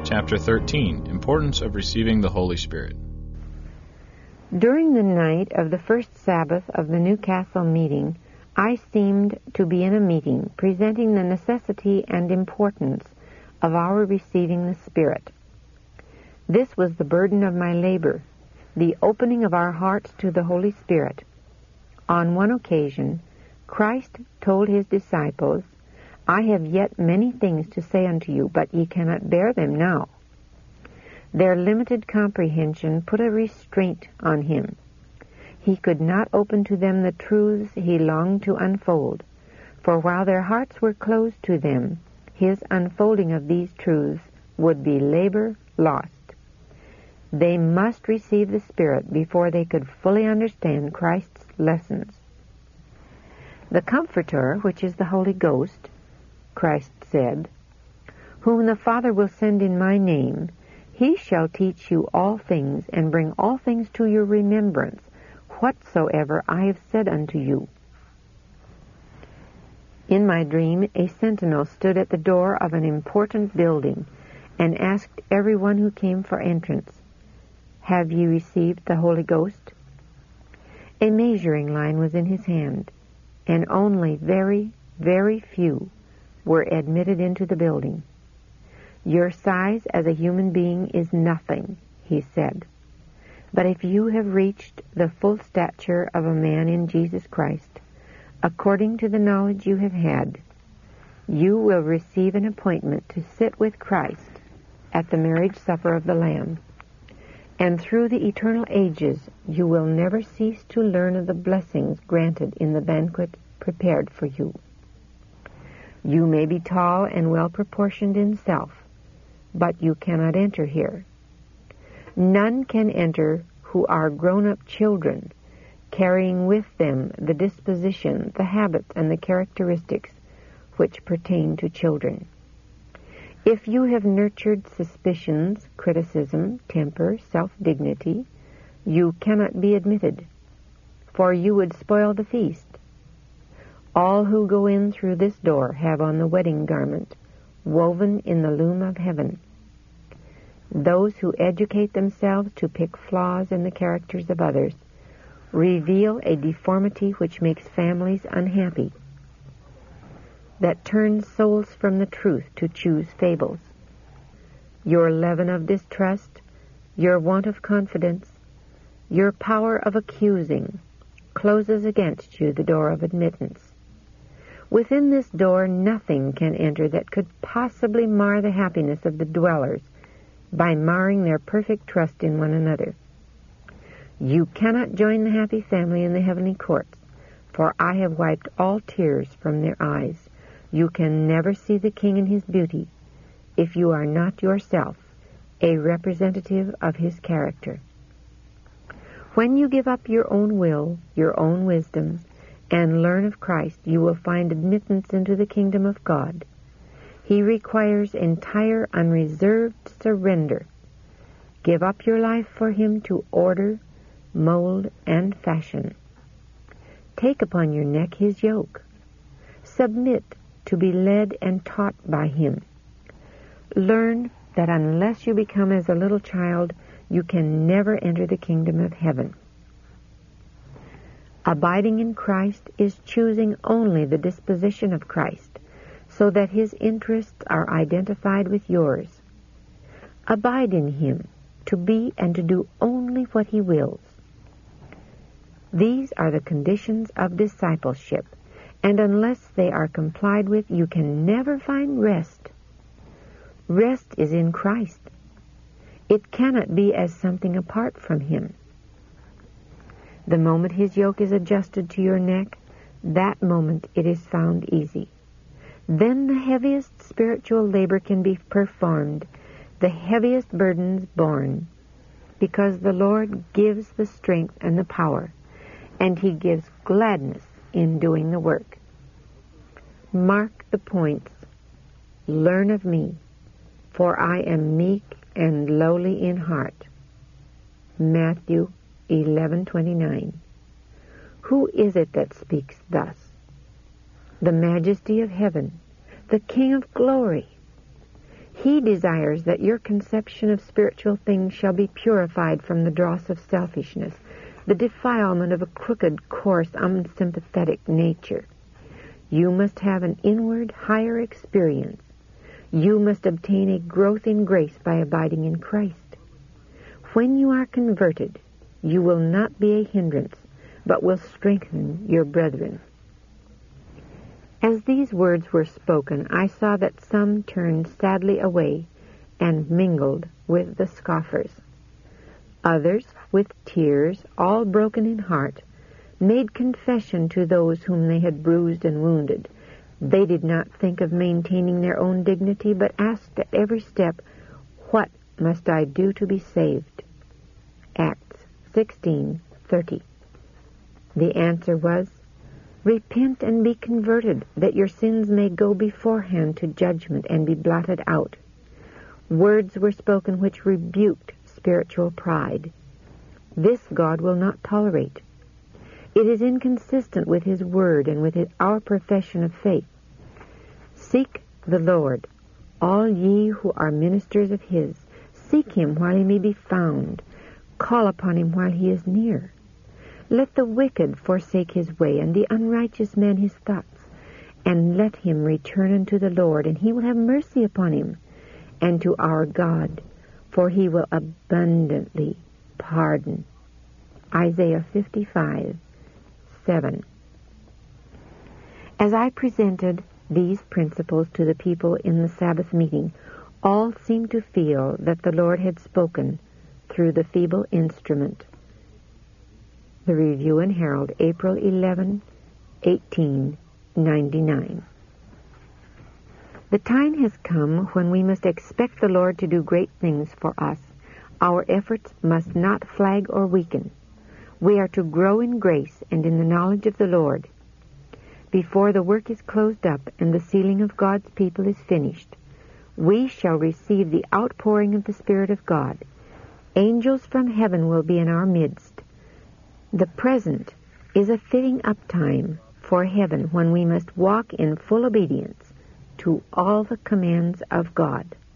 Chapter 13, Importance of Receiving the Holy Spirit. During the night of the first Sabbath of the Newcastle meeting, I seemed to be in a meeting presenting the necessity and importance of our receiving the Spirit. This was the burden of my labor, the opening of our hearts to the Holy Spirit. On one occasion, Christ told his disciples, "I have yet many things to say unto you, but ye cannot bear them now." Their limited comprehension put a restraint on him. He could not open to them the truths he longed to unfold, for while their hearts were closed to them, his unfolding of these truths would be labor lost. They must receive the Spirit before they could fully understand Christ's lessons. "The Comforter, which is the Holy Ghost," Christ said, "whom the Father will send in my name, he shall teach you all things, and bring all things to your remembrance, whatsoever I have said unto you." In my dream, a sentinel stood at the door of an important building and asked everyone who came for entrance, "Have ye received the Holy Ghost?" A measuring line was in his hand, and only very, very few were admitted into the building. "Your size as a human being is nothing," he said. "But if you have reached the full stature of a man in Jesus Christ, according to the knowledge you have had, you will receive an appointment to sit with Christ at the marriage supper of the Lamb. And through the eternal ages you will never cease to learn of the blessings granted in the banquet prepared for you. You may be tall and well-proportioned in self, but you cannot enter here. None can enter who are grown-up children, carrying with them the disposition, the habits, and the characteristics which pertain to children. If you have nurtured suspicions, criticism, temper, self-dignity, you cannot be admitted, for you would spoil the feast. All who go in through this door have on the wedding garment, woven in the loom of heaven. Those who educate themselves to pick flaws in the characters of others reveal a deformity which makes families unhappy, that turns souls from the truth to choose fables. Your leaven of distrust, your want of confidence, your power of accusing, closes against you the door of admittance. Within this door nothing can enter that could possibly mar the happiness of the dwellers by marring their perfect trust in one another. You cannot join the happy family in the heavenly courts, for I have wiped all tears from their eyes. You can never see the King in his beauty if you are not yourself a representative of his character. When you give up your own will, your own wisdom, and learn of Christ, you will find admittance into the kingdom of God. He requires entire, unreserved surrender. Give up your life for him to order, mold, and fashion. Take upon your neck his yoke. Submit to be led and taught by him. Learn that unless you become as a little child, you can never enter the kingdom of heaven. Abiding in Christ is choosing only the disposition of Christ, so that his interests are identified with yours. Abide in him, to be and to do only what he wills. These are the conditions of discipleship, and unless they are complied with, you can never find rest. Rest is in Christ. It cannot be as something apart from him. The moment his yoke is adjusted to your neck, that moment it is found easy. Then the heaviest spiritual labor can be performed, the heaviest burdens borne, because the Lord gives the strength and the power, and he gives gladness in doing the work. Mark the points. Learn of me, for I am meek and lowly in heart. Matthew 11:29. Who is it that speaks thus? The majesty of heaven, the King of glory. He desires that your conception of spiritual things shall be purified from the dross of selfishness, the defilement of a crooked, coarse, unsympathetic nature. You must have an inward, higher experience. You must obtain a growth in grace by abiding in Christ. When you are converted, you will not be a hindrance, but will strengthen your brethren. As these words were spoken, I saw that some turned sadly away and mingled with the scoffers. Others, with tears, all broken in heart, made confession to those whom they had bruised and wounded. They did not think of maintaining their own dignity, but asked at every step, "What must I do to be saved?" Acts 16:30. The answer was, "Repent and be converted, that your sins may go beforehand to judgment and be blotted out." Words were spoken which rebuked spiritual pride. This God will not tolerate. It is inconsistent with His Word and with our profession of faith. Seek the Lord, all ye who are ministers of His. Seek Him while He may be found. Call upon Him while He is near. Let the wicked forsake his way, and the unrighteous man his thoughts, and let him return unto the Lord, and He will have mercy upon him, and to our God, for He will abundantly pardon. Isaiah 55:7. As I presented these principles to the people in the Sabbath meeting, all seemed to feel that the Lord had spoken through the feeble instrument. The Review and Herald, April 11, 1899. The time has come when we must expect the Lord to do great things for us. Our efforts must not flag or weaken. We are to grow in grace and in the knowledge of the Lord. Before the work is closed up and the sealing of God's people is finished, we shall receive the outpouring of the Spirit of God. Angels from heaven will be in our midst. The present is a fitting up time for heaven when we must walk in full obedience to all the commands of God.